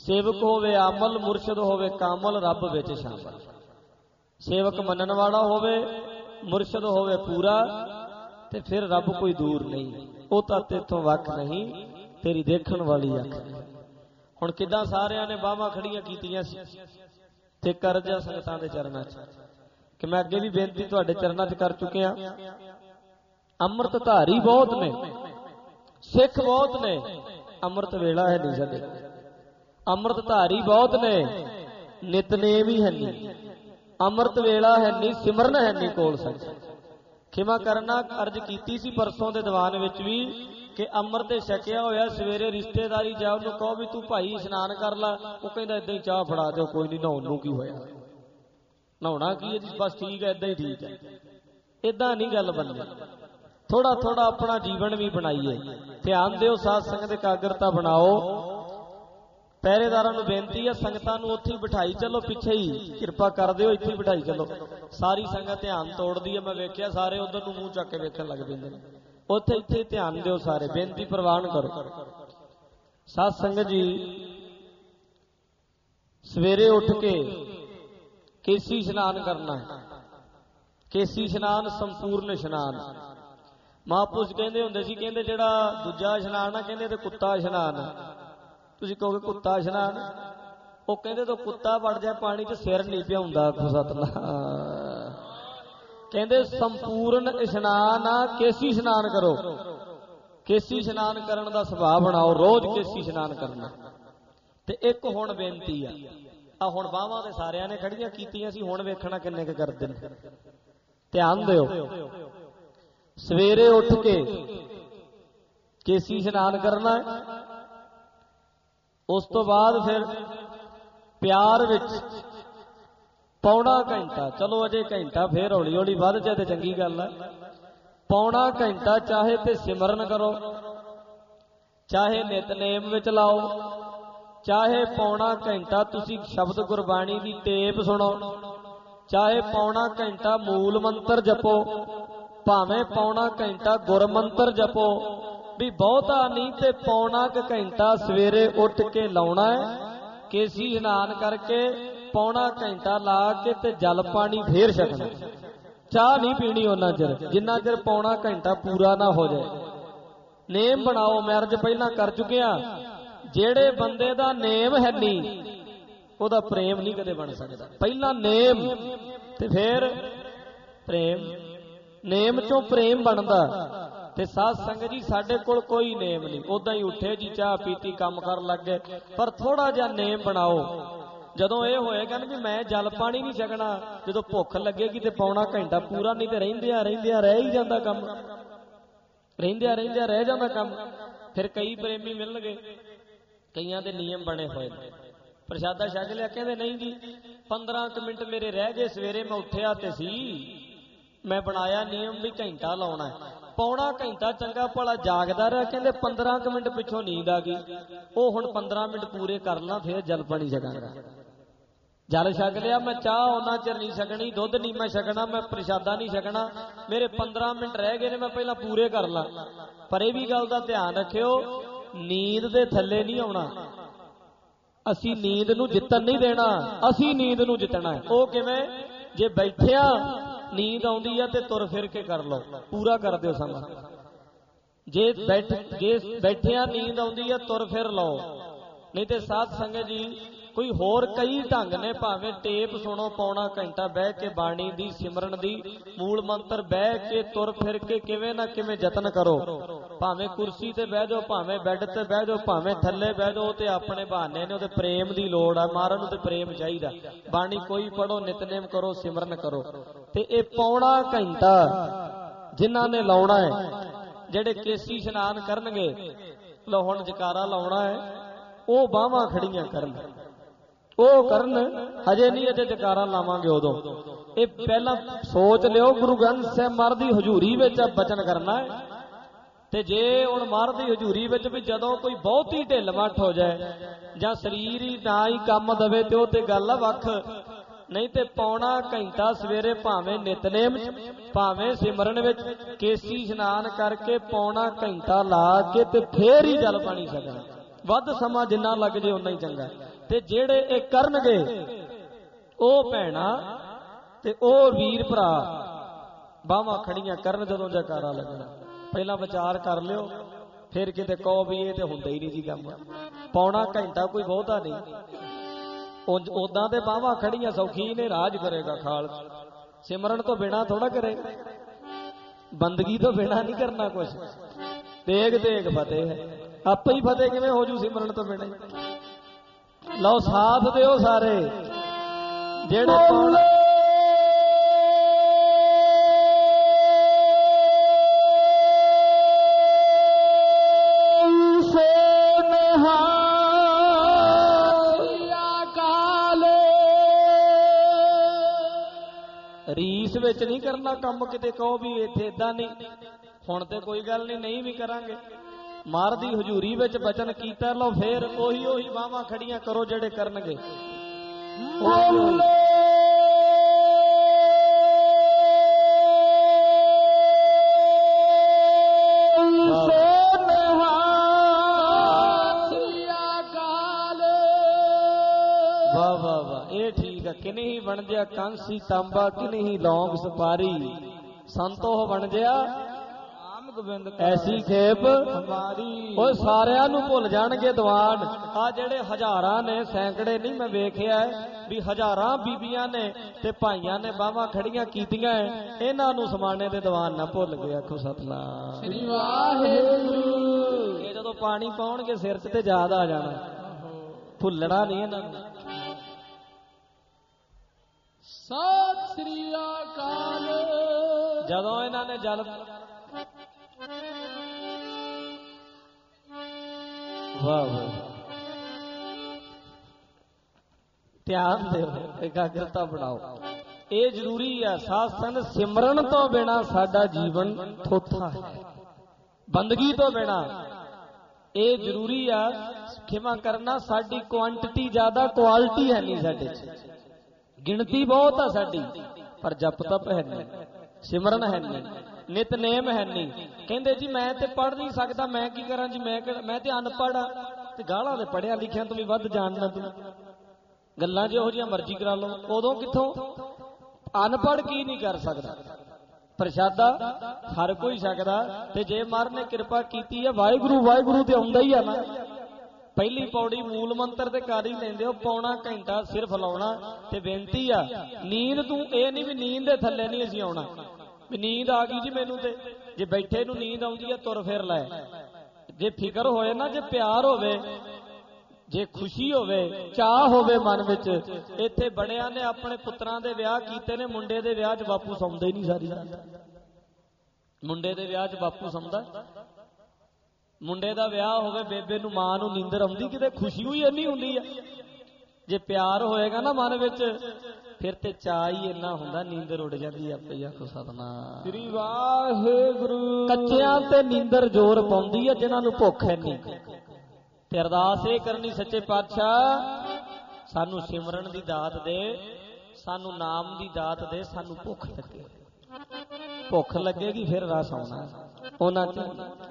सेवक होवे आमल, मुरशद होवे कामल, रब विच शामल। सेवक मनन वाला होवे, मुरशद होवे पूरा, ते फिर रब कोई दूर नहीं। वो तां तेथों वख नहीं, तेरी देखण वाली अख नहीं। हुण किदां सारिਆਂ ने बाहां खड़ियां कीतियां सी ते कर जा संगतां दे चरनां 'च कि मैं अगे भी बेनती तुहाडे चरनां 'च कर चुकिया। अमृत धारी बहुत ने, सिख बहुत ने, अमृत वेला है नहीं साडे। अमृत धारी बहुत ने, नितनेम ही है नहीं, अमृत वेला है नहीं, सिमरन है नहीं कोल साडे। खिमा करना अर्ज कीती सी परसों दे दीवान विच भी कि अमृत छकिया होया सवेरे रिश्तेदारी जा उन्होंने कहो भी तू भाई इशनान कर ला, वो कहता इदां ही चाह फड़ा दो, कोई नहीं नहाउण नूं की होया, नहाउणा की है जी, बस ठीक है, इदां ही ठीक है। इदां नहीं गल बननी। थोड़ा थोड़ा अपना जीवन भी बनाइए। ध्यान दिओ, साध संगत एकाग्रता बनाओ। पहरेदारां नूं बेनती है संगतां नूं उत्थे ही बिठाई चलो, पिछे ही किरपा कर दिओ, इत्थे ही बिठाई चलो। सारी संगत ध्यान तोड़दी है, मैं वेखिया सारे उधर नूं मूंह चक के वेखण लग पैंदे ने। उत्थे इत्थे ध्यान दिओ सारे, बेनती प्रवान करो। साध संगत जी सवेरे उठ के केसी इशनान करना है। केसी इशनान संपूर्ण इशनान। महापुरुष कहते हुंदे सी, कहते जिहड़ा दूजा इशनान है कहते तो कुत्ता इशनान है। तुसीं कहोगे कुत्ता इशनान, वो कहते तो कुत्ता वड़ जाए पानी च सिर नहीं भ्याउंदा। सतनाम। कहते संपूर्ण इशनान आ, केसी इशनान करो। केसी इशनान करन दा सुभाव बनाओ, रोज केसी इशनान करना। ते एक हुण बेनती आ हुण बाहां ते सारिਆਂ ने खड़ियां कीतियां सी, हुण वेखਣਾ किन्ने क करदे ने। ध्यान दिओ, सवेरे उठ के केसी इशनान करना है। उस तो बाद फिर प्यार विच पौना घंटा, चलो अजे घंटा फिर हौली हौली वध जाए तो चंगी गल है। पौना घंटा चाहे ते सिमरन करो, चाहे नितनेम विच लाओ, चाहे पौना घंटा तुसी शब्द गुरबाणी की टेप सुनो, चाहे पौना घंटा मूल मंत्र जपो, भावें पौना घंटा गुरमंत्र जपो, भी बहुता नहीं ते पौना क घंटा सवेरे उठ के लाउणा है। केसी इशनान करके पौना घंटा ला के ते जल पानी फेर छकना। चाह नहीं पीनी उन्ना चिर जिन्ना चिर पौना घंटा पूरा ना हो जाए। नेम बनाओ, मैं अर्ज पहला कर चुकिया, जेड़े बंदे दा नेम है नहीं ओदा प्रेम नहीं कदे बन सकता। पहला नेम ते फिर प्रेम, नेम चों प्रेम बनदा। ते साध संगत जी साडे कोल कोई नेम नहीं, उदां ही उठे जी चाह पीती काम कर लग गए। पर थोड़ा जिहा नेम बनाओ। जदों ये होएगा ना भी मैं जल पानी नहीं छकना, जदों भुख लगेगी तो पौना घंटा पूरा, नहीं तो रहिंदियां रहिंदियां रह ही जांदा काम, रहिंदियां रहिंदियां रह जांदा काम। फिर कई प्रेमी मिल गए, कईयां दे नियम बने होए, प्रशादा छक लिया, कहंदे नहीं जी 15 मिनट मेरे रह गए, सवेरे मैं उठिया ते सी, मैं बनाया नियम भी घंटा लाउणा है। पौना घंटा चंगा भला जागदा रहा, कहंदे 15 मिनट पिछों नींद आ गई, वो हुण 15 मिनट पूरे कर ला फिर जल पानी छकांगा। जल छक लिया, मैं चाह उन्ना चिर नहीं छकनी, दुध नहीं मैं छकना, मैं प्रशादा नहीं छकना, मेरे 15 मिनट रह गए ने, मैं पहला पूरे कर ला। पर यह भी गल दा ध्यान रखियो, नींद दे थल्ले नहीं आउणा। असी नींद नूं जितन नहीं देना, असी नींद नूं जितना है। वो किवें, जे बैठिया नींद आउंदी है ते तुर फिर के कर लो, पूरा कर दिओ समा। जे बैठिया नींद आउंदी है तुर फिर लो, नहीं तो साध संगत जी कोई होर कई ढंग ने, भावें टेप सुनो पौना घंटा बह के बाणी दी सिमरन दी, मूल मंत्र बह के तुर फिर के किवें ना किवें जतन करो। भावें कुर्सी ते बह जाओ, भावें बैड ते बह जाओ, भावें थल्ले बह जाओ, ते अपने बहाने ने, उहदे प्रेम दी लोड़ है। महाराज नूं ते प्रेम चाहिदा। बाणी कोई पढ़ो, नितनेम करो, सिमरन करो। ते इह पौना घंटा जिन्हां ने लाउणा है, जेड़े केसी इशनान करनगे, लो हुण जकारा लाउणा है, ਉਹ ਬਾਹਾਂ ਖੜੀਆਂ ਕਰਨ, ਉਹ ਕਰਨ, ਹਜੇ ਨਹੀਂ, ਅਜੇ ਜਕਾਰਾ ਲਾਵਾਂਗੇ ਉਦੋਂ। ਇਹ ਪਹਿਲਾਂ ਸੋਚ ਲਿਓ, ਗੁਰੂ ਗ੍ਰੰਥ ਸਾਹਿਬ ਮਹਾਰਾਜ ਦੀ ਹਜ਼ੂਰੀ ਵਿੱਚ ਬਚਨ ਕਰਨਾ ਹੈ। ਤੇ ਜੇ ਹੁਣ ਮਹਾਰਾਜ ਦੀ ਹਜ਼ੂਰੀ ਵਿੱਚ ਵੀ ਜਦੋਂ ਕੋਈ ਬਹੁਤੀ ਢਿੱਲ ਮੱਠ ਹੋ ਜਾਏ ਜਾਂ ਸਰੀਰ ਹੀ ਨਾ ਹੀ ਕੰਮ ਦਵੇ ਤੇ ਉਹ ਤੇ ਗੱਲ ਆ ਵੱਖ। नहीं तो पौना घंटा सवेरे भावें नितनेम भावें सिमरन विच केसी इशनान करके पौना घंटा ला के ते फिर ही जल पानी छकना। ਵੱਧ ਸਮਾਂ ਜਿੰਨਾ ਲੱਗ ਜੇ ਉਨਾ ਹੀ ਚੰਗਾ। ਤੇ ਜਿਹੜੇ ਇਹ ਕਰਨਗੇ ਉਹ ਭੈਣਾਂ ਤੇ ਉਹ ਵੀਰ ਭਰਾ ਬਾਹਾਂ ਖੜੀਆਂ ਕਰਨ ਜਦੋਂ ਜੈਕਾਰਾ ਲੱਗਣਾ। ਪਹਿਲਾਂ ਵਿਚਾਰ ਕਰ ਲਿਓ, ਫਿਰ ਕਿਤੇ ਕਹੋ ਵੀ ਇਹ ਤੇ ਹੁੰਦਾ ਹੀ ਨਹੀਂ ਜੀ ਕੰਮ। ਪੌਣਾ ਘੰਟਾ ਕੋਈ ਬਹੁਤਾ ਨਹੀਂ। ਉਦਾਂ ਤੇ ਬਾਹਾਂ ਖੜੀਆਂ ਸੌਖੀ ਨੇ, ਰਾਜ ਕਰੇਗਾ ਖਾਲਸਾ। ਸਿਮਰਨ ਤੋਂ ਬਿਨਾ ਥੋੜਾ ਕਰੇਗਾ, ਬੰਦਗੀ ਤੋਂ ਬਿਨਾ ਨਹੀਂ ਕਰਨਾ ਕੁਛ। ਤੇਗ ਤੇਗ ਫਤਿਹ, ਆਪੇ ਹੀ ਫਤਿਹ ਕਿਵੇਂ ਹੋ ਜੂ ਸਿਮਰਨ ਤੋਂ ਬਿਨਾ। ਲਓ ਸਾਥ ਦਿਓ ਸਾਰੇ ਜਿਹੜੇ ਪੌਣਾ ਰੀਸ ਵਿੱਚ ਨਹੀਂ ਕਰਨਾ ਕੰਮ। ਕਿਤੇ ਕਹੋ ਵੀ ਇੱਥੇ ਇਦਾਂ ਨਹੀਂ, ਹੁਣ ਤੇ ਕੋਈ ਗੱਲ ਨਹੀਂ, ਨਹੀਂ ਵੀ ਕਰਾਂਗੇ। ਮਾਰ ਦੀ ਹਜ਼ੂਰੀ ਵਿੱਚ ਬਚਨ ਕੀਤਾ, ਲਓ ਫੇਰ ਉਹੀ ਬਾਹਾਂ ਖੜੀਆਂ ਕਰੋ ਜਿਹੜੇ ਕਰਨਗੇ। ਵਾਹ ਵਾਹ ਵਾਹ, ਇਹ ਠੀਕ ਆ। ਕਿਨੇ ਹੀ ਬਣ ਜਿਆ ਕਾਂਸੀ ਤਾਂਬਾ, ਕਿਨੇ ਹੀ ਲੌਂਗ ਸੁਪਾਰੀ, ਸੰਤੋਹ ਬਣ ਜਿਆ ਆਮ ਗੋਬਿੰਦ ਐਸੀ ਖੇਪ ਹਮਾਰੀ। ਉਹ ਸਾਰਿਆਂ ਨੂੰ ਭੁੱਲ ਜਾਣਗੇ ਦੀਵਾਨ। ਆ ਜਿਹੜੇ ਹਜ਼ਾਰਾਂ ਨੇ, ਸੈਂਕੜੇ ਨਹੀਂ, ਮੈਂ ਵੇਖਿਆ ਵੀ ਹਜ਼ਾਰਾਂ ਬੀਬੀਆਂ ਨੇ ਤੇ ਭਾਈਆਂ ਨੇ ਬਾਹਾਂ ਖੜੀਆਂ ਕੀਤੀਆਂ, ਇਹਨਾਂ ਨੂੰ ਸਮਾਣੇ ਦੇ ਦੀਵਾਨ ਨਾ ਭੁੱਲ ਗਏ। ਆਖੋ ਸਤਨਾਮ ਸ੍ਰੀ ਵਾਹਿਗੁਰੂ। ਇਹ ਜਦੋਂ ਪਾਣੀ ਪਾਉਣਗੇ ਸਿਰ 'ਚ ਤੇ ਯਾਦ ਆ ਜਾਣਾ, ਭੁੱਲਣਾ ਨਹੀਂ ਇਹਨਾਂ ਨੂੰ। ਸਤਿ ਸ੍ਰੀ ਅਕਾਲ। ਜਦੋਂ ਇਹਨਾਂ ਨੇ ਜਲ ਵਾਹ ਵਾਹ, ਧਿਆਨ ਦਿਓ, ਇਕਾਗਰਤਾ ਬਣਾਓ। ਇਹ ਜ਼ਰੂਰੀ ਆ। ਸਾਧ ਸੰਗਤ ਸਿਮਰਨ ਤੋਂ ਬਿਨਾ ਸਾਡਾ ਜੀਵਨ ਥੋਥਾ ਹੈ, ਬੰਦਗੀ ਤੋਂ ਬਿਨਾ। ਇਹ ਜ਼ਰੂਰੀ ਆ। ਖਿਮਾ ਕਰਨਾ, ਸਾਡੀ ਕੁਆਂਟੀਟੀ ਜ਼ਿਆਦਾ, ਕੁਆਲਿਟੀ ਹੈ ਨਹੀਂ ਸਾਡੇ 'ਚ। ਗਿਣਤੀ ਬਹੁਤ ਆ ਸਾਡੀ, ਪਰ ਜਪ ਤਪ ਹੈ ਨਹੀਂ, ਸਿਮਰਨ ਹੈ ਨਹੀਂ, ਨਿਤਨੇਮ ਹੈ ਨਹੀਂ। ਕਹਿੰਦੇ ਜੀ ਮੈਂ ਤੇ ਪੜ੍ਹ ਨਹੀਂ ਸਕਦਾ, ਮੈਂ ਕੀ ਕਰਾਂ ਜੀ, ਮੈਂ ਤੇ ਅਨਪੜ੍ਹ ਆ। ਤੇ ਗਾਲਾਂ ਦੇ ਪੜ੍ਹਿਆ ਲਿਖਿਆ ਤੋਂ ਵੀ ਵੱਧ ਜਾਣਨਾ ਤੂੰ। ਗੱਲਾਂ ਜਿਹੋ ਜਿਹੀਆਂ ਮਰਜ਼ੀ ਕਰਾ ਲਓ। ਉਦੋਂ ਕਿੱਥੋਂ? ਅਨਪੜ੍ਹ ਕੀ ਨਹੀਂ ਕਰ ਸਕਦਾ? ਪ੍ਰਸ਼ਾਦਾ ਹਰ ਕੋਈ ਸਕਦਾ। ਤੇ ਜੇ ਮਹਾਰਾਜ ਨੇ ਕਿਰਪਾ ਕੀਤੀ ਹੈ, ਵਾਹਿਗੁਰੂ ਵਾਹਿਗੁਰੂ ਤੇ ਆਉਂਦਾ ਹੀ ਆ ਨਾ। ਪਹਿਲੀ ਪੌੜੀ ਮੂਲ ਮੰਤਰ ਤੇ ਕਰ ਹੀ ਲੈਂਦੇ ਹੋ। ਪੌਣਾ ਘੰਟਾ ਸਿਰਫ ਲਾਉਣਾ। ਤੇ ਬੇਨਤੀ ਆ, ਨੀਂਦ ਤੂੰ ਇਹ ਨਹੀਂ ਵੀ ਨੀਂਦ ਦੇ ਥੱਲੇ ਨਹੀਂ ਅਸੀਂ ਆਉਣਾ ਵੀ ਨੀਂਦ ਆ ਗਈ ਜੀ ਮੈਨੂੰ। ਤੇ ਜੇ ਬੈਠੇ ਨੂੰ ਨੀਂਦ ਆਉਂਦੀ ਹੈ ਤੁਰ ਫਿਰ ਲੈ। ਜੇ ਫਿਕਰ ਹੋਏ ਨਾ, ਜੇ ਪਿਆਰ ਹੋਵੇ, ਜੇ ਖੁਸ਼ੀ ਹੋਵੇ, ਚਾਹ ਹੋਵੇ ਮਨ ਵਿੱਚ। ਇੱਥੇ ਬੜਿਆਂ ਨੇ ਆਪਣੇ ਪੁੱਤਰਾਂ ਦੇ ਵਿਆਹ ਕੀਤੇ ਨੇ, ਮੁੰਡੇ ਦੇ ਵਿਆਹ 'ਚ ਬਾਪੂ ਸੌਂਦਾ ਹੀ ਨਹੀਂ ਸਾਰੀ ਰਾਤ। ਮੁੰਡੇ ਦੇ ਵਿਆਹ 'ਚ ਬਾਪੂ ਸੌਂਦਾ? ਮੁੰਡੇ ਦਾ ਵਿਆਹ ਹੋਵੇ, ਬੇਬੇ ਨੂੰ, ਮਾਂ ਨੂੰ ਨੀਂਦਰ ਆਉਂਦੀ? ਕਿਤੇ ਖੁਸ਼ੀ ਹੋਈ ਇੰਨੀ ਹੁੰਦੀ ਆ। ਜੇ ਪਿਆਰ ਹੋਏਗਾ ਨਾ ਮਨ ਵਿੱਚ, ਫਿਰ ਤੇ ਚਾਹ ਹੀ ਇੰਨਾ ਹੁੰਦਾ, ਨੀਂਦਰ ਉੱਡ ਜਾਂਦੀ ਆਪੇ। ਆਖੋ ਸਤਨਾਮ ਸ੍ਰੀ ਵਾਹਿਗੁਰੂ। ਕੱਚਿਆਂ ਤੇ ਨੀਂਦਰ ਜ਼ੋਰ ਪਾਉਂਦੀ ਆ, ਜਿਨ੍ਹਾਂ ਨੂੰ ਭੁੱਖ ਹੈ ਨਹੀਂ। ਤੇ ਅਰਦਾਸ ਇਹ ਕਰਨੀ, ਸੱਚੇ ਪਾਤਸ਼ਾਹ ਸਾਨੂੰ ਸਿਮਰਨ ਦੀ ਦਾਤ ਦੇ, ਸਾਨੂੰ ਨਾਮ ਦੀ ਦਾਤ ਦੇ, ਸਾਨੂੰ ਭੁੱਖ ਲੱਗੇ। ਭੁੱਖ ਲੱਗੇਗੀ ਫਿਰ ਰਸ ਆਉਣਾ ਉਹਨਾਂ ਤੇ।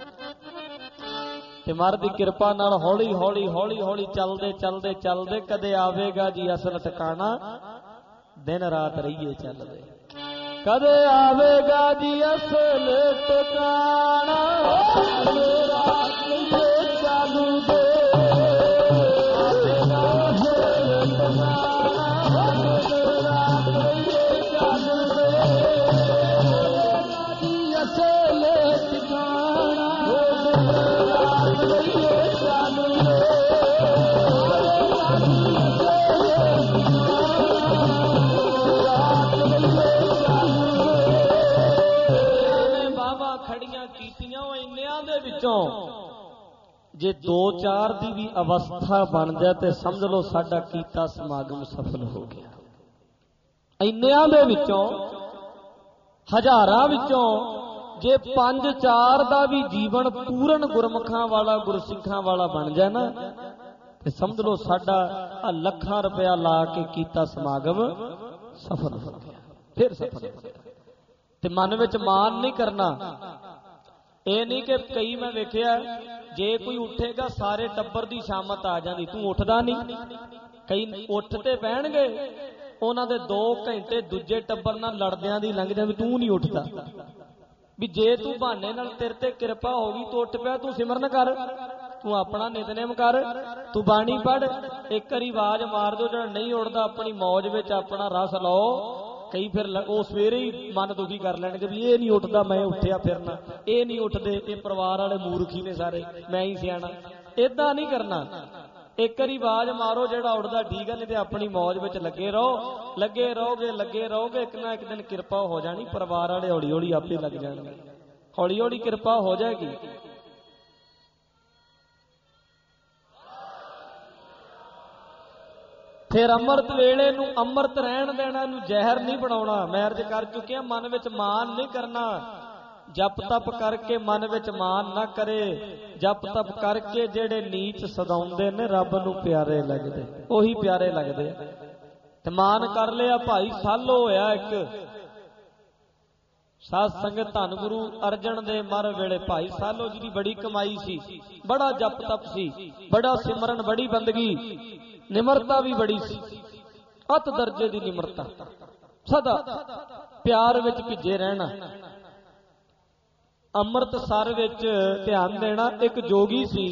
ਤੇ ਮਹਾਰਾਜ ਦੀ ਕਿਰਪਾ ਨਾਲ ਹੌਲੀ ਹੌਲੀ ਹੌਲੀ ਹੌਲੀ ਚੱਲਦੇ ਚੱਲਦੇ ਚੱਲਦੇ ਕਦੇ ਆਵੇਗਾ ਜੀ ਅਸਲ ਟਿਕਾਣਾ। ਦਿਨ ਰਾਤ ਰਹੀਏ ਚੱਲਦੇ, ਕਦੇ ਆਵੇਗਾ ਜੀ ਅਸਲ ਟਿਕਾਣਾ। ਦਿਨ ਰਾਤ ਰਹੀਏ ਚੱਲਦੇ, ਜੇ 2-4 ਦੀ ਵੀ ਅਵਸਥਾ ਬਣ ਜਾਏ ਤੇ ਸਮਝ ਲਓ ਸਾਡਾ ਕੀਤਾ ਸਮਾਗਮ ਸਫਲ ਹੋ ਗਿਆ। ਇੰਨਿਆਂ ਦੇ ਵਿੱਚੋਂ, ਹਜ਼ਾਰਾਂ ਵਿੱਚੋਂ ਜੇ 5-4 ਦਾ ਵੀ ਜੀਵਨ ਪੂਰਨ ਗੁਰਮੁਖਾਂ ਵਾਲਾ, ਗੁਰਸਿੱਖਾਂ ਵਾਲਾ ਬਣ ਜਾਏ ਨਾ, ਤੇ ਸਮਝ ਲਓ ਸਾਡਾ ਲੱਖਾਂ ਰੁਪਇਆ ਲਾ ਕੇ ਕੀਤਾ ਸਮਾਗਮ ਸਫਲ ਹੋ ਗਿਆ। ਫਿਰ ਸਫਲ ਹੋ ਗਿਆ। ਤੇ ਮਨ ਵਿੱਚ ਮਾਨ ਨਹੀਂ ਕਰਨਾ। ਇਹ ਨਹੀਂ ਕਿ ਕਈ ਮੈਂ ਵੇਖਿਆ ਜੇ ਕੋਈ ਉੱਠੇਗਾ ਸਾਰੇ ਟੱਬਰ ਦੀ ਸ਼ਾਮਤ ਆ ਜਾਂਦੀ, ਤੂੰ ਉੱਠਦਾ ਨਹੀਂ। ਕਈ ਉੱਠ ਤੇ ਬਹਿਣਗੇ, ਉਹਨਾਂ ਦੇ 2 ਘੰਟੇ ਦੂਜੇ ਟੱਬਰ ਨਾਲ ਲੜਦਿਆਂ ਦੀ ਲੰਘ ਜਾਂਦੇ, ਤੂੰ ਨਹੀਂ ਉੱਠਦਾ। ਵੀ ਜੇ ਤੂੰ ਬਹਾਨੇ ਨਾਲ ਤੇਰੇ ਤੇ ਕਿਰਪਾ ਹੋ ਗਈ ਤੂੰ ਉੱਠ ਪਿਆ, ਤੂੰ ਸਿਮਰਨ ਕਰ, ਤੂੰ ਆਪਣਾ ਨਿਤਨੇਮ ਕਰ, ਤੂੰ ਬਾਣੀ ਪੜ੍ਹ। ਇੱਕ ਵਾਰੀ ਆਵਾਜ਼ ਮਾਰ ਦਿਓ, ਜਿਹੜਾ ਨਹੀਂ ਉੱਠਦਾ ਆਪਣੀ ਮੌਜ ਵਿੱਚ ਆਪਣਾ ਰਸ ਲਓ। ਕਈ ਫਿਰ ਉਹ ਸਵੇਰੇ ਹੀ ਮਨ ਦੁਖੀ ਕਰ ਲੈਣਗੇ ਵੀ ਇਹ ਨਹੀਂ ਉੱਠਦਾ, ਮੈਂ ਉੱਠਿਆ ਫਿਰਨਾ, ਇਹ ਨਹੀਂ ਉੱਠਦੇ, ਇਹ ਪਰਿਵਾਰ ਵਾਲੇ ਮੂਰਖੀ ਨੇ ਸਾਰੇ, ਮੈਂ ਹੀ ਸਿਆਣਾ। ਏਦਾਂ ਨਹੀਂ ਕਰਨਾ। ਇੱਕ ਵਾਰੀ ਆਵਾਜ਼ ਮਾਰੋ, ਜਿਹੜਾ ਉੱਠਦਾ ਠੀਕ ਹੈ, ਨਹੀਂ ਤੇ ਆਪਣੀ ਮੌਜ ਵਿੱਚ ਲੱਗੇ ਰਹੋ। ਲੱਗੇ ਰਹੋਗੇ, ਇੱਕ ਨਾ ਇੱਕ ਦਿਨ ਕਿਰਪਾ ਹੋ ਜਾਣੀ। ਪਰਿਵਾਰ ਵਾਲੇ ਹੌਲੀ ਹੌਲੀ ਆਪੇ ਲੱਗ ਜਾਣਗੇ, ਹੌਲੀ ਹੌਲੀ ਕਿਰਪਾ ਹੋ ਜਾਏਗੀ। ਫਿਰ ਅੰਮ੍ਰਿਤ ਵੇਲੇ ਨੂੰ ਅੰਮ੍ਰਿਤ ਰਹਿਣ ਦੇਣਾ, ਇਹਨੂੰ ਜ਼ਹਿਰ ਨਹੀਂ ਬਣਾਉਣਾ। ਮੈਂ ਅਰਜ਼ ਕਰ ਚੁੱਕਿਆ, ਮਨ ਵਿੱਚ ਮਾਨ ਨਹੀਂ ਕਰਨਾ। ਜਪ ਤਪ ਕਰਕੇ ਮਨ ਵਿੱਚ ਮਾਨ ਨਾ ਕਰੇ। ਜਪ ਤਪ ਕਰਕੇ ਜਿਹੜੇ ਨੀਚ ਸਦਾਉਂਦੇ ਨੇ ਰੱਬ ਨੂੰ ਪਿਆਰੇ ਲੱਗਦੇ, ਉਹੀ ਪਿਆਰੇ ਲੱਗਦੇ। ਤੇ ਮਾਨ ਕਰ ਲਿਆ। ਭਾਈ ਸਾਲੋ ਹੋਇਆ ਇੱਕ ਸਾਧ ਸੰਗਤ, ਧੰਨ ਗੁਰੂ ਅਰਜਨ ਦੇ ਮਰ ਵੇਲੇ ਭਾਈ ਸਾਲੋ ਜੀ ਦੀ ਬੜੀ ਕਮਾਈ ਸੀ, ਬੜਾ ਜਪ ਤਪ ਸੀ, ਬੜਾ ਸਿਮਰਨ, ਬੜੀ ਬੰਦਗੀ, ਨਿਮਰਤਾ ਵੀ ਬੜੀ ਸੀ, ਅਤ ਦਰਜੇ ਦੀ ਨਿਮਰਤਾ, ਸਦਾ ਪਿਆਰ ਵਿੱਚ ਭਿੱਜੇ ਰਹਿਣਾ। ਅੰਮ੍ਰਿਤਸਰ ਵਿੱਚ ਧਿਆਨ ਦੇਣਾ। ਇੱਕ ਜੋਗੀ ਸੀ,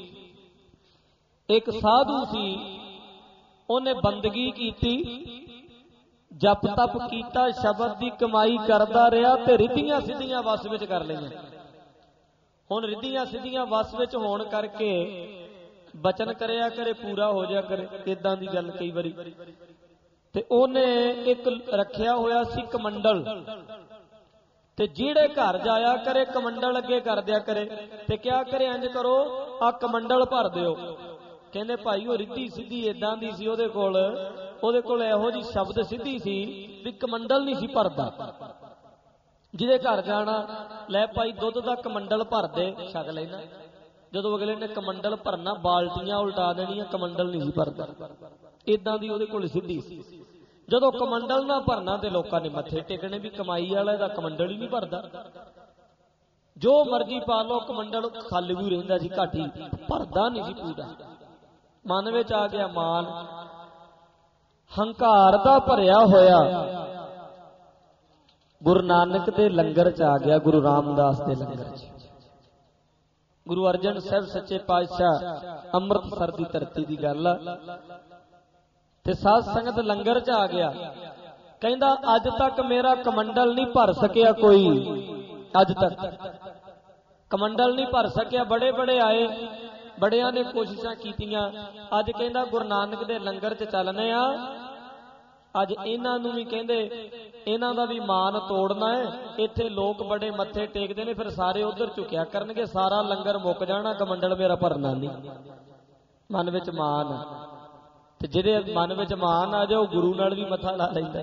ਇੱਕ ਸਾਧੂ ਸੀ, ਉਹਨੇ ਬੰਦਗੀ ਕੀਤੀ, ਜਪ ਤਪ ਕੀਤਾ, ਸ਼ਬਦ ਦੀ ਕਮਾਈ ਕਰਦਾ ਰਿਹਾ ਤੇ ਰਿੱਧੀਆਂ ਸਿੱਧੀਆਂ ਵਸ ਵਿੱਚ ਕਰ ਲਈਆਂ। ਹੁਣ ਰਿੱਧੀਆਂ ਸਿੱਧੀਆਂ ਵਸ ਵਿੱਚ ਹੋਣ ਕਰਕੇ ਬਚਨ ਕਰਿਆ ਕਰੇ, ਪੂਰਾ ਹੋ ਜਾ ਕਰੇ, ਇਦਾਂ ਦੀ ਗੱਲ ਕਈ ਵਾਰੀ। ਤੇ ਉਹਨੇ ਇੱਕ ਰੱਖਿਆ ਹੋਇਆ ਸੀ ਕਮੰਡਲ, ਤੇ ਜਿਹੜੇ ਘਰ ਜਾਇਆ ਕਰੇ ਕਮੰਡਲ ਅੱਗੇ ਕਰ ਦਿਆ ਕਰੇ, ਤੇ ਕਿਆ ਕਰੇ, ਇੰਜ ਕਰੋ ਆ ਕਮੰਡਲ ਭਰ ਦਿਓ। ਕਹਿੰਦੇ ਭਾਈ ਉਹ ਰਿੱਧੀ ਸਿੱਧੀ ਇਦਾਂ ਦੀ ਸੀ, ਉਹਦੇ ਕੋਲ ਇਹੋ ਜਿਹੀ ਸ਼ਬਦ ਸਿੱਧੀ ਸੀ ਵੀ ਕਮੰਡਲ ਨਹੀਂ ਸੀ ਭਰਦਾ। ਜਿਹਦੇ ਘਰ ਜਾਣਾ, ਲੈ ਭਾਈ ਦੁੱਧ ਦਾ ਕਮੰਡਲ ਭਰ ਦੇ, ਛਕ ਲੈਣਾ। ਜਦੋਂ ਅਗਲੇ ਨੇ ਕਮੰਡਲ ਭਰਨਾ, ਬਾਲਟੀਆਂ ਉਲਟਾ ਦੇਣੀਆਂ, ਕਮੰਡਲ ਨਹੀਂ ਸੀ ਭਰਦਾ। ਇਦਾਂ ਦੀ ਉਹਦੇ ਕੋਲ ਸਿੱਧੀ ਸੀ। ਜਦੋਂ ਕਮੰਡਲ ਨਾ ਭਰਨਾ ਤੇ ਲੋਕਾਂ ਨੇ ਮੱਥੇ ਟੇਕਣੇ ਵੀ ਕਮਾਈ ਵਾਲਾ ਇਹਦਾ ਕਮੰਡਲ ਹੀ ਨਹੀਂ ਭਰਦਾ। ਜੋ ਮਰਜ਼ੀ ਪਾ ਲਓ, ਕਮੰਡਲ ਖਾਲੀ ਵੀ ਰਹਿੰਦਾ ਸੀ, ਘਾਟੀ, ਭਰਦਾ ਨਹੀਂ ਸੀ ਪੂਰਾ। ਮਨ ਵਿੱਚ ਆ ਗਿਆ ਮਾਨ, ਹੰਕਾਰ ਦਾ ਭਰਿਆ ਹੋਇਆ। ਗੁਰੂ ਨਾਨਕ ਦੇ ਲੰਗਰ ਚ ਆ ਗਿਆ, ਗੁਰੂ ਰਾਮਦਾਸ ਦੇ ਲੰਗਰ ਚ। ਗੁਰੂ ਅਰਜਨ ਸਾਹਿਬ ਸੱਚੇ ਪਾਤਸ਼ਾਹ ਅੰਮ੍ਰਿਤਸਰ ਦੀ ਧਰਤੀ ਦੀ ਗੱਲ ਆ। ਤੇ ਸਾਧ ਸੰਗਤ ਲੰਗਰ ਚ ਆ ਗਿਆ। ਕਹਿੰਦਾ ਅੱਜ ਤੱਕ ਮੇਰਾ ਕਮੰਡਲ ਨਹੀਂ ਭਰ ਸਕਿਆ ਕੋਈ, ਅੱਜ ਤੱਕ ਕਮੰਡਲ ਨਹੀਂ ਭਰ ਸਕਿਆ। ਬੜੇ ਬੜੇ ਆਏ, ਬੜਿਆਂ ਨੇ ਕੋਸ਼ਿਸ਼ਾਂ ਕੀਤੀਆਂ। ਅੱਜ ਕਹਿੰਦਾ ਗੁਰੂ ਨਾਨਕ ਦੇ ਲੰਗਰ ਚ ਚੱਲਨੇ ਆ, ਅੱਜ ਇਹਨਾਂ ਨੂੰ ਵੀ ਕਹਿੰਦੇ ਇਹਨਾਂ ਦਾ ਵੀ ਮਾਨ ਤੋੜਨਾ ਹੈ। ਇੱਥੇ ਲੋਕ ਬੜੇ ਮੱਥੇ ਟੇਕਦੇ ਨੇ, ਫਿਰ ਸਾਰੇ ਉਧਰ ਝੁਕਿਆ ਕਰਨਗੇ, ਸਾਰਾ ਲੰਗਰ ਮੁੱਕ ਜਾਣਾ, ਕਮੰਡਲ ਮੇਰਾ ਭਰਨਾ ਨਹੀਂ। ਮਨ ਵਿੱਚ ਮਾਨ, ਤੇ ਜਿਹਦੇ ਮਨ ਵਿੱਚ ਮਾਨ ਆ ਜਾਏ ਉਹ ਗੁਰੂ ਨਾਲ ਵੀ ਮੱਥਾ ਲਾ ਲੈਂਦਾ,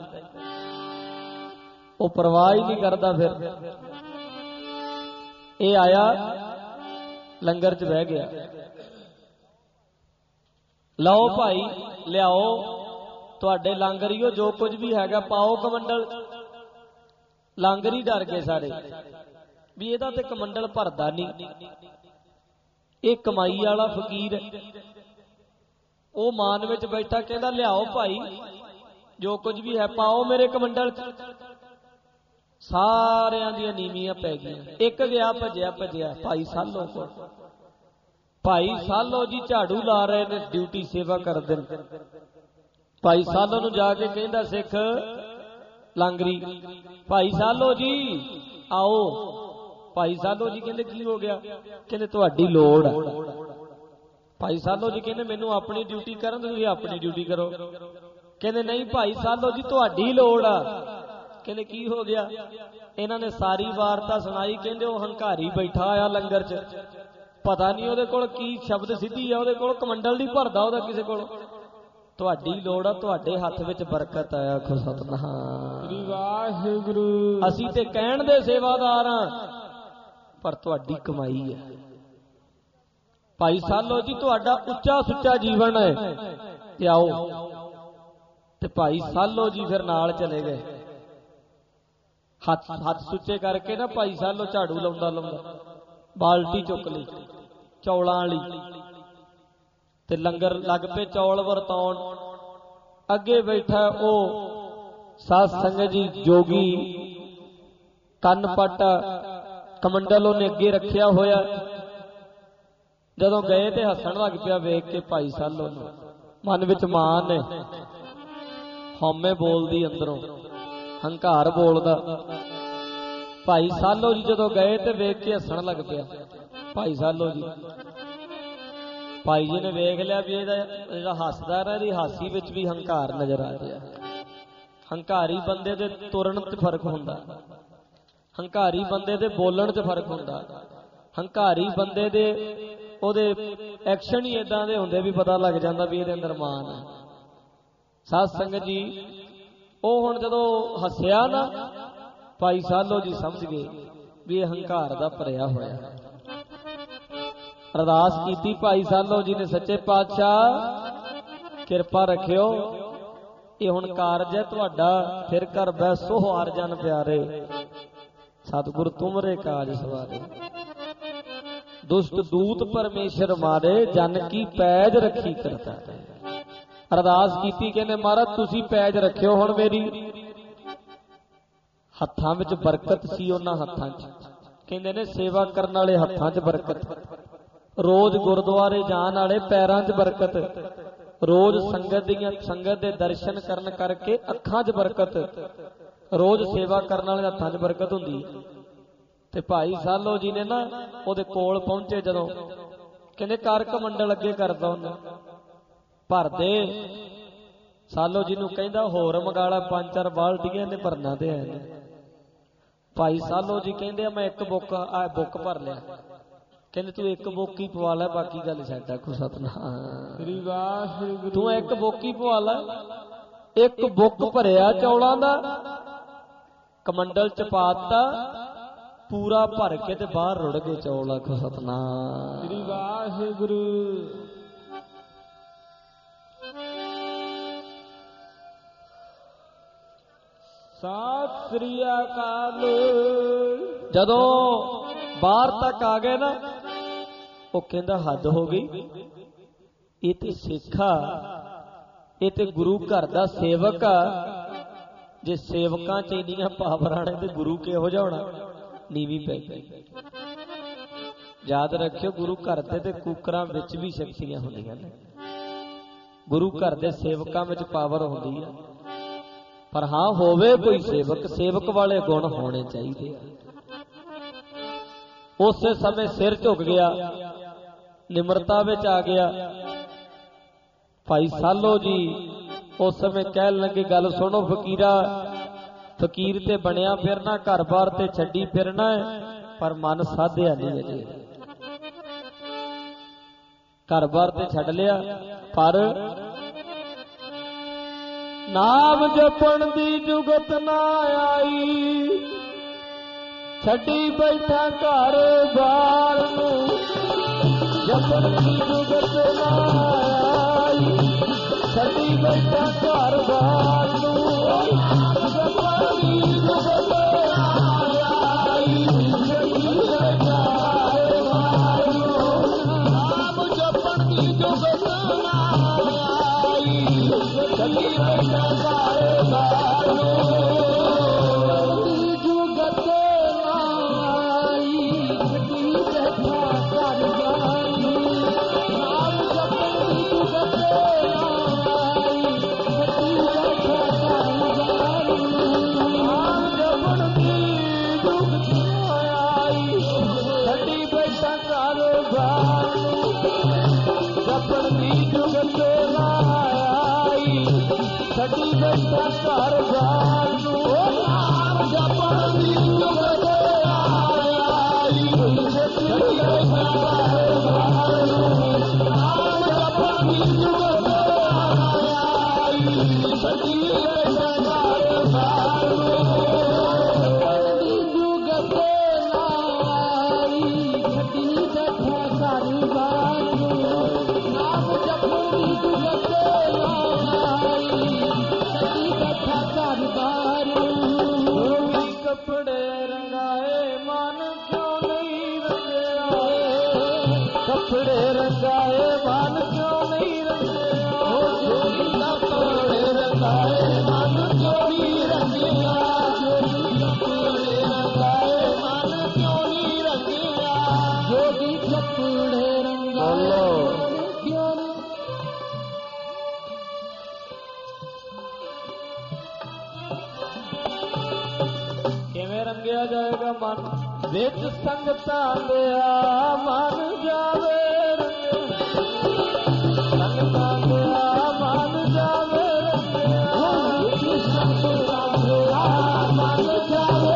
ਉਹ ਪਰਵਾਹ ਹੀ ਨਹੀਂ ਕਰਦਾ। ਫਿਰ ਇਹ ਆਇਆ ਲੰਗਰ ਚ ਬਹਿ ਗਿਆ। ਲਓ ਭਾਈ ਲਿਆਓ ਤੁਹਾਡੇ ਲਾਂਗਰੀਓ, ਜੋ ਕੁਝ ਵੀ ਹੈਗਾ ਪਾਓ ਕਮੰਡਲ। ਲਾਂਗਰੀ ਡਰ ਗਏ ਸਾਰੇ ਵੀ ਇਹਦਾ ਤੇ ਕਮੰਡਲ ਭਰਦਾ ਨਹੀਂ, ਇਹ ਕਮਾਈ ਵਾਲਾ ਫਕੀਰ ਹੈ। ਉਹ ਮਾਨ ਵਿੱਚ ਬੈਠਾ, ਕਹਿੰਦਾ ਲਿਆਓ ਭਾਈ ਜੋ ਕੁਝ ਵੀ ਹੈ ਪਾਓ ਮੇਰੇ ਕਮੰਡਲ ਚ। ਸਾਰਿਆਂ ਦੀਆਂ ਨੀਵੀਆਂ ਪੈ ਗਈਆਂ। ਇੱਕ ਗਿਆ ਭੱਜਿਆ ਭਾਈ ਸਾਲੋ ਕੋਲ। ਭਾਈ ਸਾਲੋ ਜੀ ਝਾੜੂ ਲਾ ਰਹੇ ਨੇ, ਡਿਊਟੀ ਸੇਵਾ ਕਰਦੇ ਨੇ। ਭਾਈ ਸਾਲੋ ਨੂੰ ਜਾ ਕੇ ਕਹਿੰਦਾ ਸਿੱਖ ਲਾਂਗਰੀ, ਭਾਈ ਸਾਲੋ ਜੀ ਆਓ। ਭਾਈ ਸਾਲੋ ਜੀ ਕਹਿੰਦੇ ਕੀ ਹੋ ਗਿਆ? ਕਹਿੰਦੇ ਤੁਹਾਡੀ ਲੋੜ ਆ। ਭਾਈ ਸਾਲੋ ਜੀ ਕਹਿੰਦੇ ਮੈਨੂੰ ਆਪਣੀ ਡਿਊਟੀ ਕਰਨ, ਤੁਸੀਂ ਆਪਣੀ ਡਿਊਟੀ ਕਰੋ। ਕਹਿੰਦੇ ਨਹੀਂ ਭਾਈ ਸਾਲੋ ਜੀ ਤੁਹਾਡੀ ਲੋੜ ਆ। ਕਹਿੰਦੇ ਕੀ ਹੋ ਗਿਆ? ਇਹਨਾਂ ਨੇ ਸਾਰੀ ਵਾਰਤਾ ਸੁਣਾਈ। ਕਹਿੰਦੇ ਉਹ ਹੰਕਾਰੀ ਬੈਠਾ ਆ ਲੰਗਰ 'ਚ, ਪਤਾ ਨਹੀਂ ਉਹਦੇ ਕੋਲ ਕੀ ਸ਼ਬਦ ਸਿੱਧੀ ਆ, ਉਹਦੇ ਕੋਲ ਕਮੰਡਲ ਨਹੀਂ ਭਰਦਾ ਉਹਦਾ ਕਿਸੇ ਕੋਲ। ਤੁਹਾਡੀ ਲੋੜ ਆ, ਤੁਹਾਡੇ ਹੱਥ ਵਿੱਚ ਬਰਕਤ ਆਇਆ। ਆਖੋ ਸਤਿਨਾਮ ਵਾਹਿਗੁਰੂ। ਅਸੀਂ ਤੇ ਕਹਿਣ ਦੇ ਸੇਵਾਦਾਰ ਆ, ਪਰ ਤੁਹਾਡੀ ਕਮਾਈ ਹੈ। ਭਾਈ ਸਾਲੋ ਜੀ ਤੁਹਾਡਾ ਉੱਚਾ ਸੁੱਚਾ ਜੀਵਨ ਹੈ, ਤੇ ਆਓ। ਤੇ ਭਾਈ ਸਾਲੋ ਜੀ ਫਿਰ ਨਾਲ ਚਲੇ ਗਏ। ਹੱਥ ਸੁੱਚੇ ਕਰਕੇ ਨਾ ਭਾਈ ਸਾਲੋ ਝਾੜੂ ਲਾਉਂਦਾ बाल्टी चुक ली चौलों वाली ते लंगर लग पे चौल वरताउण। अगे बैठा वो साध संगत जी जोगी कन पट कमंडल उन्हें अगे रखिया होया। जदों गए तो हसन लग पिया वेख के भाई सालो मन विच मान है हौमे बोलदी अंदरों हंकार बोलदा। भाई सालो जी जदों गए तो वेख के हसन लग पिया भाई सालो जी। भाई जी ने वेख लिया भी इहदा हसदा ना इहदी हासी विच भी हंकार नजर आ रहा। हंकारी बंदे दे तुरन च फर्क हुंदा, हंकारी बंदे दे बोलण च फर्क हुंदा, हंकारी बंदे दे ओदे एक्शन ही इदां दे हुंदे भी पता लग जांदा भी इहदे अंदर मान है। साध संगत जी ਉਹ ਹੁਣ ਜਦੋਂ ਹੱਸਿਆ ਨਾ ਭਾਈ ਸਾਲੋ ਜੀ ਸਮਝ ਗਏ ਵੀ ਇਹ ਹੰਕਾਰ ਦਾ ਭਰਿਆ ਹੋਇਆ। ਅਰਦਾਸ ਕੀਤੀ ਭਾਈ ਸਾਲੋ ਜੀ ਨੇ ਸੱਚੇ ਪਾਤਸ਼ਾਹ ਕਿਰਪਾ ਰੱਖਿਓ ਇਹ ਹੁਣ ਕਾਰਜ ਹੈ ਤੁਹਾਡਾ ਫਿਰ ਕਰ ਬੈਸੋ ਹਾਰ ਜਨ ਪਿਆਰੇ ਸਤਿਗੁਰ ਤੁਮਰੇ ਕਾਜ ਸਵਾਰੇ। दुष्ट दूत परमेश्वर मारे जन की पैज रखी करता है। अरदास की कहने महाराज तुसी पैज रखियो हुण मेरी हत्थां विच बरकत सी उन्हां हत्थां च कहंदे ने सेवा करन वाले हत्थां च बरकत, रोज गुरुद्वारे जाण वाले पैरां च बरकत, रोज संगत दे दर्शन करन करके अखां च बरकत, रोज सेवा करन वाले हत्थां च बरकत हुंदी है। ते भाई सालो जी ने ना उहदे कोल पहुंचे जदों कहंदे कर कमंडल अगे करदा हुंदा भर दे। सालो जी नूं कहंदा होर मंगाला 5-4 बाल्टियां ने भरना ते है। भाई सालो जी कहंदे मैं एक बुक भर लिया। कहंदे तू एक बुक ही पवा लै बाकी गल छड्ड। आखो सतनाम तू एक बुक ही पवा लै। एक बुक भरिया चौलां दा कमंडल च पाता पूरा भर के ते बाहर रुड़ गए चौल। आखो सतनाम श्री वाहिगुरु। सत श्री अकाल। जदों बाहर तक आ गए ना वो कहंदा हद हो गई, ये ते सिखा ये ते गुरु घर दा सेवक आ। जे सेवकां च इन्नियां पावरां ने ते गुरु किहो जिहा होना नीवी पै गई। याद रखियो गुरु घर दे कुकरां विच भी शक्तियां हुंदियां ने, गुरु घर दे सेवकां विच पावर हुंदी है। पर हाँ होवे कोई सेवक, सेवक वाले गुण होने चाहिए। उस समय सिर झुक गया, निमरता विच आ गया। भाई सालो जी उस समय कहन लगे गल सुनो फकीरा, फकीर ते बनया फिरना घर बार ते छड्डी फिरना है पर मन साधिया नहीं अजे। घर बार ते छड्ड लिया पर नाम जपण दी जुगत ना आई। छड्डी बैठा घर बार जपण दी जुगत ना आई। छड्डी बैठा घर बार ਰੰਗਿਆ ਜਾਏਗਾ ਮਨ ਵਿੱਚ ਸੰਗਤਾਂ ਦਿਆ ਮਨ ਜਾਵੇ ਸੰਗਤਾਂ ਦਿਆ ਮਨ ਜਾਵੇ ਵਿੱਚ ਸੰਗਤਾਂ ਦਿਆ ਮਨ ਜਾਵੇ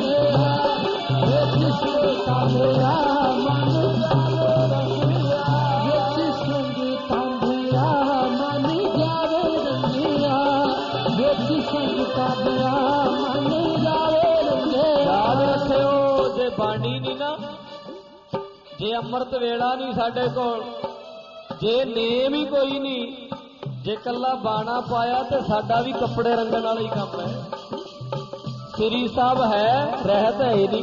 ਵਿੱਚ ਸੰਗਤਾਂ ਦਿਆ ਮਨ ਜਾਵੇ ਵਿੱਚ ਸੰਗਤਾਂ ਦਿਆ ਮਨ ਜਾਵੇ ਰੰਗਿਆ ਵਿੱਚ ਸੰਗਤਾਂ ਦਿਆ ਮਨ ਜਾਵੇ ਯਾਦ ਰੱਖਿਓ ਜੇ ਬਾਣੀ ਨਹੀਂ ਨਾ ਜੇ ਅੰਮ੍ਰਿਤ ਵੇਲਾ ਨਹੀਂ ਸਾਡੇ ਕੋਲ ਜੇ ਨੇਮ ਹੀ ਕੋਈ ਨਹੀਂ ਜੇ ਕੱਲਾ ਬਾਣਾ ਪਾਇਆ ਤੇ ਸਾਡਾ ਵੀ ਕੱਪੜੇ ਰੰਗਣ ਵਾਲਾ ਹੀ ਕੰਮ ਹੈ ਸ੍ਰੀ ਸਾਹਿਬ ਹੈ ਰਹਿਤ ਹੈ ਨਹੀਂ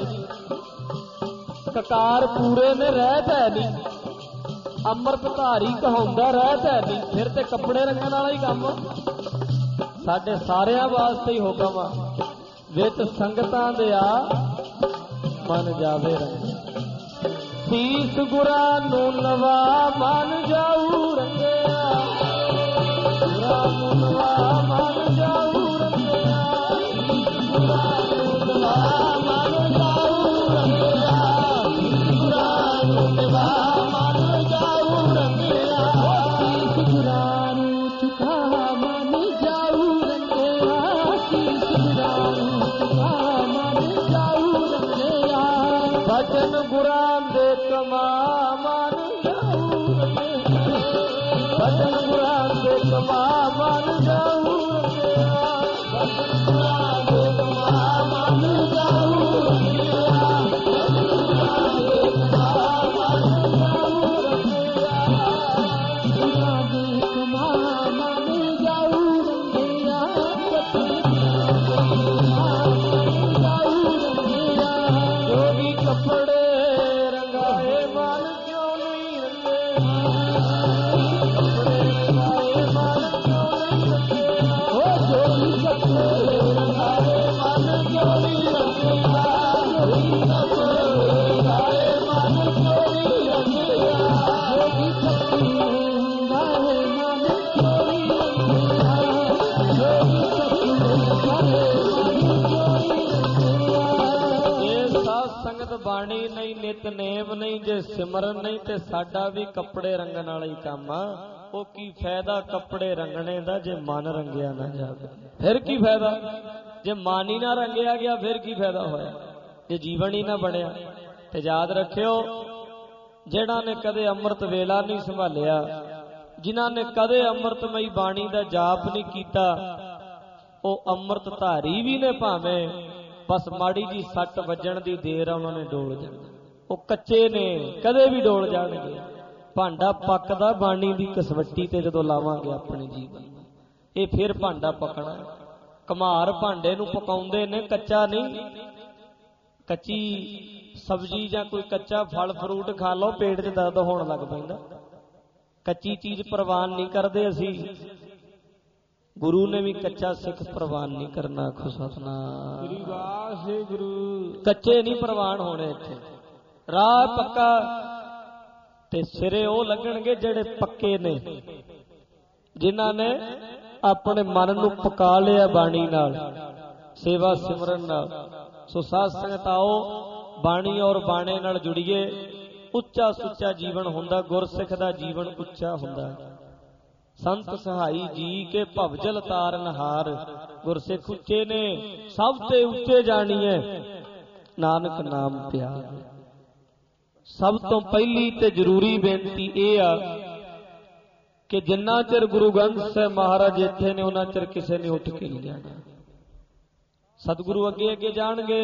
ਕਕਾਰ ਪੂਰੇ ਨੇ ਰਹਿਤ ਹੈ ਨਹੀਂ ਅੰਮ੍ਰਿਤ ਧਾਰੀ ਕਹਾਉਂਦਾ ਰਹਿਤ ਹੈ ਨਹੀਂ ਫਿਰ ਤੇ ਕੱਪੜੇ ਰੰਗਣ ਵਾਲਾ ਹੀ ਕੰਮ ਸਾਡੇ ਸਾਰਿਆਂ ਵਾਸਤੇ ਹੀ ਹੁਕਮ ਆ ਵਿੱਚ ਸੰਗਤਾਂ ਦਿਆ ਮਨ ਜਾਵੇ ਰੰਗ ਸੀਸ ਗੁਰਾਂ ਨੂੰ ਨਵਾ ਮਨ ਜਾਊ ਰੰਗਿਆ ਗੁਰਾਂ ਨੂੰ ਨਵਾ ਮਨ ਜਾਊ ਰੰਗਿਆ ਸੀਸ ਗੁਰਾਂ ਨੂੰ ਨਵਾ ਮਨ ਜਾਊ ਰੰਗਿਆ ਗੁਰਾਂ ਨੂੰ ਨਵਾ ਮਨ ਜਾਊ ਰੰਗਿਆ ਸੀਸ ਗੁਰਾਂ ਨੂੰ ਝੁਕਾ ਮਨ ਜਾਊ ਰੰਗਿਆ ਸੀਸ ਗੁਰਾਂ ਨੂੰ ਝੁਕਾ ਮਨ ਜਾਊ ਰੰਗਿਆ ਭਜਨ ਗੁਰਾਂ ਦੇ ਕਮਾ ਮਨ ਜਾਊ ਰੰਗਿਆ ਭਜਨ ਗੁਰਾਂ ਦੇ ਕਮਾ ਮਨ ਜਾਊ ਰੰਗਿਆ ਭਜਨ ਗੁਰਾਂ ਦੇ ਕਮਾ ਮਨ ਜਾਊ ਰੰਗਿਆ ਭਜਨ ਗੁਰਾਂ ਦੇ ਕਮਾ ਮਨ ਜਾਊ ਰੰਗਿਆ ਗੁਰਾਂ ਦੇ ਕਮਾ ਮਨ ਜਾਊ ਰੰਗਿਆ ਭਜਨ ਜੋਗੀ ਕੱਪੜੇ ਰੰਗਾਏ ਮਨ ਕਿਉਂ ਨਹੀਂ ਰੰਗੇ ਕੱਪੜੇ ਰੰਗਾਏ ਮਨ ਕਿਉਂ ਨਹੀਂ ਰੰਗੇ ਓ ਜੋਗੀ ਕੱਪੜੇ ਰੰਗਾਏ ਮਨ ਕਿਉਂ ਨਹੀਂ ਰੰਗੇ ਜੋਗੀ ਕੱਪੜੇ ਰੰਗਾਏ ਮਨ ਕਿਉਂ ਨਹੀਂ ਰੰਗੇ ਜੋਗੀ ਕੱਪੜੇ ਰੰਗਾਏ ਮਨ ਕਿਉਂ ਨਹੀਂ ਰੰਗੇ ਜੋਗੀ ਕੱਪੜੇ ਰੰਗਾਏ ਸੰਗਤ ਬਾਣੀ ਨਹੀਂ ਨਿਤਨੇਮ ਨਹੀਂ ਜੇ ਸਿਮਰਨ ਨਹੀਂ ਤੇ ਸਾਡਾ ਵੀ ਕੱਪੜੇ ਰੰਗਣ ਵਾਲਾ ਹੀ ਕੰਮ ਆ ਉਹ ਕੀ ਫਾਇਦਾ ਕੱਪੜੇ ਰੰਗਣੇ ਦਾ ਜੇ ਮਨ ਰੰਗਿਆ ਨਾ ਜਾਵੇ ਫਿਰ ਕੀ ਫਾਇਦਾ ਜੇ ਮਨ ਹੀ ਨਾ ਰੰਗਿਆ ਗਿਆ ਫਿਰ ਕੀ ਫਾਇਦਾ ਹੋਇਆ ਜੇ ਜੀਵਨ ਹੀ ਨਾ ਬਣਿਆ ਤੇ ਯਾਦ ਰੱਖਿਓ ਜਿਹੜਾ ਨੇ ਕਦੇ ਅੰਮ੍ਰਿਤ ਵੇਲਾ ਨਹੀਂ ਸੰਭਾਲਿਆ ਜਿਨ੍ਹਾਂ ਨੇ ਕਦੇ ਅੰਮ੍ਰਿਤਮਈ ਬਾਣੀ ਦਾ ਜਾਪ ਨਹੀਂ ਕੀਤਾ ਉਹ ਅੰਮ੍ਰਿਤ ਧਾਰੀ ਵੀ ਨੇ ਭਾਵੇਂ ਬਸ ਮਾੜੀ ਜੀ ਸੱਟ ਵੱਜਣ ਦੀ ਦੇਰ ਆ ਉਹਨਾਂ ਨੇ ਡੋਲ ਜਾਣਾ ਉਹ ਕੱਚੇ ਨੇ ਕਦੇ ਵੀ ਡੋਲ ਜਾਣਗੇ ਭਾਂਡਾ ਪੱਕਦਾ ਬਾਣੀ ਦੀ ਕਸਵੱਟੀ ਤੇ ਜਦੋਂ ਲਾਵਾਂਗੇ ਆਪਣੇ ਜੀਵਨ ਇਹ ਫਿਰ ਭਾਂਡਾ ਪੱਕਣਾ ਕੁਮਾਰ ਭਾਂਡੇ ਨੂੰ ਪਕਾਉਂਦੇ ਨੇ ਕੱਚਾ ਨਹੀਂ ਕੱਚੀ ਸਬਜ਼ੀ ਜਾਂ ਕੋਈ ਕੱਚਾ ਫਲ ਫਰੂਟ ਖਾ ਲਓ ਪੇਟ 'ਚ ਦਰਦ ਹੋਣ ਲੱਗ ਪੈਂਦਾ ਕੱਚੀ ਚੀਜ਼ ਪ੍ਰਵਾਨ ਨਹੀਂ ਕਰਦੇ ਅਸੀਂ ਗੁਰੂ ਨੇ ਵੀ ਕੱਚਾ ਸਿੱਖ ਪ੍ਰਵਾਨ ਨਹੀਂ ਕਰਨਾ ਆਖੋ ਸਤਨਾਮ ਸ੍ਰੀ ਵਾਹਿਗੁਰੂ ਕੱਚੇ ਨਹੀਂ ਪ੍ਰਵਾਨ ਹੋਣੇ ਇੱਥੇ ਰਾਹ ਪੱਕਾ ਤੇ ਸਿਰੇ ਉਹ ਲੱਗਣਗੇ ਜਿਹੜੇ ਪੱਕੇ ਨੇ ਜਿਨ੍ਹਾਂ ਨੇ ਆਪਣੇ ਮਨ ਨੂੰ ਪਕਾ ਲਿਆ ਬਾਣੀ ਨਾਲ ਸੇਵਾ ਸਿਮਰਨ ਨਾਲ ਸੋ ਸਾਧ ਸੰਗਤ ਆਓ ਬਾਣੀ ਔਰ ਬਾਣੇ ਨਾਲ ਜੁੜੀਏ ਉੱਚਾ ਸੁੱਚਾ ਜੀਵਨ ਹੁੰਦਾ ਗੁਰਸਿੱਖ ਦਾ ਜੀਵਨ ਉੱਚਾ ਹੁੰਦਾ ਸੰਤ ਸਹਾਈ ਜੀ ਕੇ ਭਵਜਲ ਤਾਰਨ ਹਾਰ ਗੁਰਸਿੱਖ ਉੱਚੇ ਨੇ ਸਭ ਤੇ ਉੱਚੇ ਜਾਣੀਏ ਨਾਨਕ ਨਾਮ ਪਿਆਰ ਸਭ ਤੋਂ ਪਹਿਲੀ ਤੇ ਜ਼ਰੂਰੀ ਬੇਨਤੀ ਇਹ ਆ ਕਿ ਜਿੰਨਾ ਚਿਰ ਗੁਰੂ ਗ੍ਰੰਥ ਸਾਹਿਬ ਮਹਾਰਾਜ ਇੱਥੇ ਨੇ ਉਹਨਾਂ ਚਿਰ ਕਿਸੇ ਨੇ ਉੱਠ ਕੇ ਨਹੀਂ ਜਾਣਾ ਸਤਿਗੁਰੂ ਅੱਗੇ ਅੱਗੇ ਜਾਣਗੇ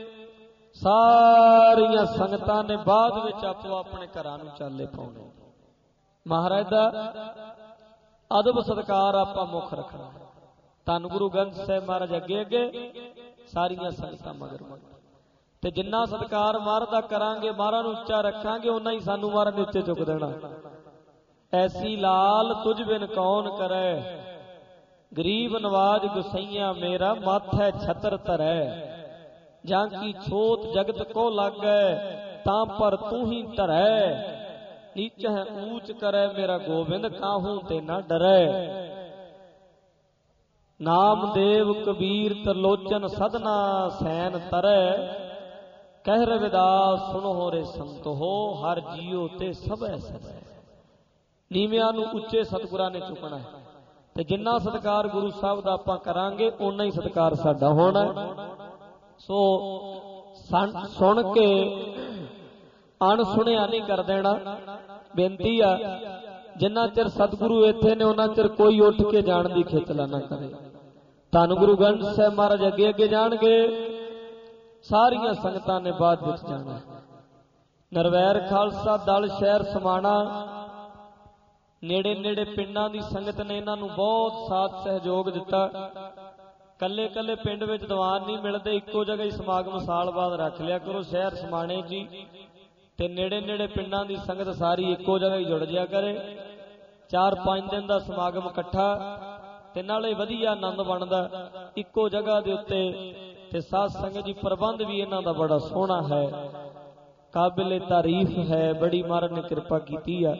ਸਾਰੀਆਂ ਸੰਗਤਾਂ ਨੇ ਬਾਅਦ ਵਿੱਚ ਆਪੋ ਆਪਣੇ ਘਰਾਂ ਨੂੰ ਚਾਲੇ ਪਾਉਣੇ ਮਹਾਰਾਜ ਦਾ ਅਦਬ ਸਤਿਕਾਰ ਆਪਾਂ ਮੁੱਖ ਰੱਖਣਾ ਧੰਨ ਗੁਰੂ ਗ੍ਰੰਥ ਸਾਹਿਬ ਮਹਾਰਾਜ ਅੱਗੇ ਅੱਗੇ ਸਾਰੀਆਂ ਸੰਗਤਾਂ ਮਗਰ ਮਗਰ ਤੇ ਜਿੰਨਾ ਸਤਿਕਾਰ ਮਹਾਰਾਜ ਦਾ ਕਰਾਂਗੇ ਮਹਾਰਾਜ ਨੂੰ ਉੱਚਾ ਰੱਖਾਂਗੇ ਉਨਾ ਹੀ ਸਾਨੂੰ ਮਹਾਰਾਜ ਨੇ ਉੱਚੇ ਚੁੱਕ ਦੇਣਾ ਐਸੀ ਲਾਲ ਤੁਝ ਬਿਨ ਕੌਣ ਕਰੈ ਗਰੀਬ ਨਵਾਜ ਗੁਸਈਆ ਮੇਰਾ ਮਾਥੈ ਛਤਰ ਧਰੈ ਜਾਂ ਕੀ ਛੋਤ ਜਗਤ ਕੋ ਲਾਗੈ ਤਾਂ ਪਰ ਤੂੰ ਹੀ ਧਰੈ ਨੀਚ ਹੈ ਊਚ ਕਰੈ ਮੇਰਾ ਗੋਬਿੰਦ ਕਾਹੂ ਤੇ ਨਾ ਡਰੈ नामदेव कबीर त्रिलोचन सदना सैन तरੈ ਕਹਿ ਰਵਿਦਾਸ ਸੁਣੋ ਰੇ ਸੰਤ ਹੋ ਹਰ ਜੀਓ ਤੇ ਸਭੈ ਸਭੈ। ਨੀਵਿਆਂ ਨੂੰ ਉੱਚੇ ਸਤਿਗੁਰਾਂ ਨੇ ਚੁੱਕਣਾ ਹੈ ਤੇ ਜਿੰਨਾ ਸਤਿਕਾਰ ਗੁਰੂ ਸਾਹਿਬ ਦਾ ਆਪਾਂ ਕਰਾਂਗੇ ਓਨਾ ਹੀ ਸਤਿਕਾਰ ਸਾਡਾ ਹੋਣਾ। ਸੋ ਸੁਣ ਕੇ ਅਣ ਸੁਣਿਆ ਨਹੀਂ ਕਰ ਦੇਣਾ। ਬੇਨਤੀ ਆ ਜਿੰਨਾ ਚਿਰ ਸਤਿਗੁਰੂ ਇੱਥੇ ਨੇ ਉਹਨਾਂ ਚਿਰ ਕੋਈ ਉੱਠ ਕੇ ਜਾਣ ਦੀ ਖੇਚਲਾ ਨਾ ਕਰੇ। ਧੰਨ ਗੁਰੂ ਗ੍ਰੰਥ ਸਾਹਿਬ ਮਹਾਰਾਜ ਅੱਗੇ ਅੱਗੇ ਜਾਣਗੇ, ਸਾਰੀਆਂ ਸੰਗਤਾਂ ਨੇ ਬਾਅਦ ਵਿੱਚ ਜਾਣਾ। ਨਰਵੈਰ ਖਾਲਸਾ ਦਲ ਸ਼ਹਿਰ ਸਮਾਣਾ ਨੇੜੇ ਨੇੜੇ ਪਿੰਡਾਂ ਦੀ ਸੰਗਤ ਨੇ ਇਹਨਾਂ ਨੂੰ ਬਹੁਤ ਸਾਥ ਸਹਿਯੋਗ ਦਿੱਤਾ। ਕੱਲੇ ਕੱਲੇ ਪਿੰਡ ਵਿੱਚ ਦੀਵਾਨ ਨਹੀਂ ਮਿਲਦੇ, ਇੱਕੋ ਜਗ੍ਹਾ ਹੀ ਸਮਾਗਮ ਸਾਲ ਬਾਅਦ ਰੱਖ ਲਿਆ ਕਰੋ ਸ਼ਹਿਰ ਸਮਾਣੇ ਜੀ, ਤੇ ਨੇੜੇ ਨੇੜੇ ਪਿੰਡਾਂ ਦੀ ਸੰਗਤ ਸਾਰੀ ਇੱਕੋ ਜਗ੍ਹਾ ਹੀ ਜੁੜ ਜਿਆ ਕਰੇ। 4-5 ਦਿਨ ਦਾ ਸਮਾਗਮ ਇਕੱਠਾ ਤੇ ਨਾਲੇ ਵਧੀਆ ਆਨੰਦ ਬਣਦਾ ਇੱਕੋ ਜਗ੍ਹਾ ਦੇ ਉੱਤੇ। ਤੇ ਸਾਧ ਸੰਗਤ ਜੀ ਪ੍ਰਬੰਧ ਵੀ ਇਹਨਾਂ ਦਾ ਬੜਾ ਸੋਹਣਾ ਹੈ, ਕਾਬਿਲੇ ਤਾਰੀਫ ਹੈ, ਬੜੀ ਮਹਾਰਾਜ ਨੇ ਕਿਰਪਾ ਕੀਤੀ ਆ।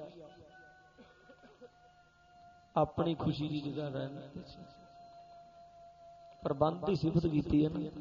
ਆਪਣੀ ਖੁਸ਼ੀ ਦੀ ਜਗ੍ਹਾ ਰਹਿਣ ਪ੍ਰਬੰਧ ਦੀ ਸਿਫਤ ਕੀਤੀ ਹੈ ਨਾ।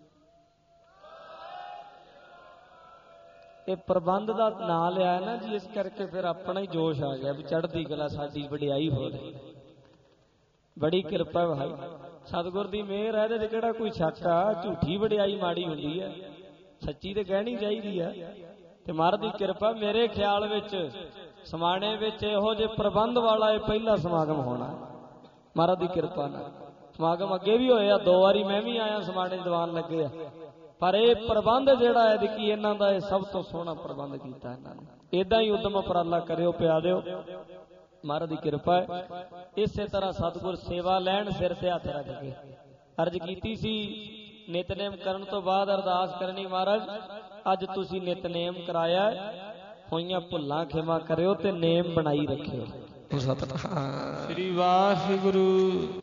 ਇਹ ਪ੍ਰਬੰਧ ਦਾ ਨਾਂ ਲਿਆ ਨਾ ਜੀ, ਇਸ ਕਰਕੇ ਫਿਰ ਆਪਣਾ ਹੀ ਜੋਸ਼ ਆ ਗਿਆ ਵੀ ਚੜ੍ਹਦੀ ਕਲਾ ਸਾਡੀ ਵਡਿਆਈ ਹੋ ਰਹੀ। ਬੜੀ ਕਿਰਪਾ ਭਾਈ ਸਤਿਗੁਰ ਦੀ ਮਿਹਰ ਹੈ। ਇਹਦੇ 'ਚ ਕਿਹੜਾ ਕੋਈ ਸ਼ੱਕ ਆ? ਝੂਠੀ ਵਡਿਆਈ ਮਾੜੀ ਹੁੰਦੀ ਹੈ, ਸੱਚੀ ਤੇ ਕਹਿਣੀ ਚਾਹੀਦੀ ਆ। ਤੇ ਮਹਾਰਾਜ ਦੀ ਕਿਰਪਾ ਮੇਰੇ ਖਿਆਲ ਵਿੱਚ ਸਮਾਣੇ ਵਿੱਚ ਇਹੋ ਜਿਹੇ ਪ੍ਰਬੰਧ ਵਾਲਾ ਇਹ ਪਹਿਲਾ ਸਮਾਗਮ ਹੋਣਾ ਮਹਾਰਾਜ ਦੀ ਕਿਰਪਾ ਨਾਲ। ਸਮਾਗਮ ਅੱਗੇ ਵੀ ਹੋਏ ਆ, 2 ਵਾਰੀ ਮੈਂ ਵੀ ਆਇਆ, ਸਮਾਣੇ ਦੀਵਾਨ ਲੱਗੇ ਆ, ਪਰ ਇਹ ਪ੍ਰਬੰਧ ਜਿਹੜਾ ਹੈ ਕਿ ਇਹਨਾਂ ਦਾ ਇਹ ਸਭ ਤੋਂ ਸੋਹਣਾ ਪ੍ਰਬੰਧ ਕੀਤਾ ਇਹਨਾਂ ਨੇ। ਇਦਾਂ ਹੀ ਉਦਮ ਉਪਰਾਲਾ ਕਰਿਓ, ਪਿਆ ਦਿਓ, ਮਹਾਰਾਜ ਦੀ ਕਿਰਪਾ ਹੈ। ਇਸੇ ਤਰ੍ਹਾਂ ਸਤਿਗੁਰ ਸੇਵਾ ਲੈਣ ਸਿਰ ਤੇ ਹੱਥ ਰੱਖ ਕੇ। ਅਰਜ਼ ਕੀਤੀ ਸੀ ਨਿਤਨੇਮ ਕਰਨ ਤੋਂ ਬਾਅਦ ਅਰਦਾਸ ਕਰਨੀ, ਮਹਾਰਾਜ ਅੱਜ ਤੁਸੀਂ ਨਿਤਨੇਮ ਕਰਾਇਆ, ਹੋਈਆਂ ਭੁੱਲਾਂ ਖਿਮਾ ਕਰਿਓ ਤੇ ਨੇਮ ਬਣਾਈ ਰੱਖਿਓ। ਸਤਿਨਾਮ ਸ੍ਰੀ ਵਾਹਿਗੁਰੂ।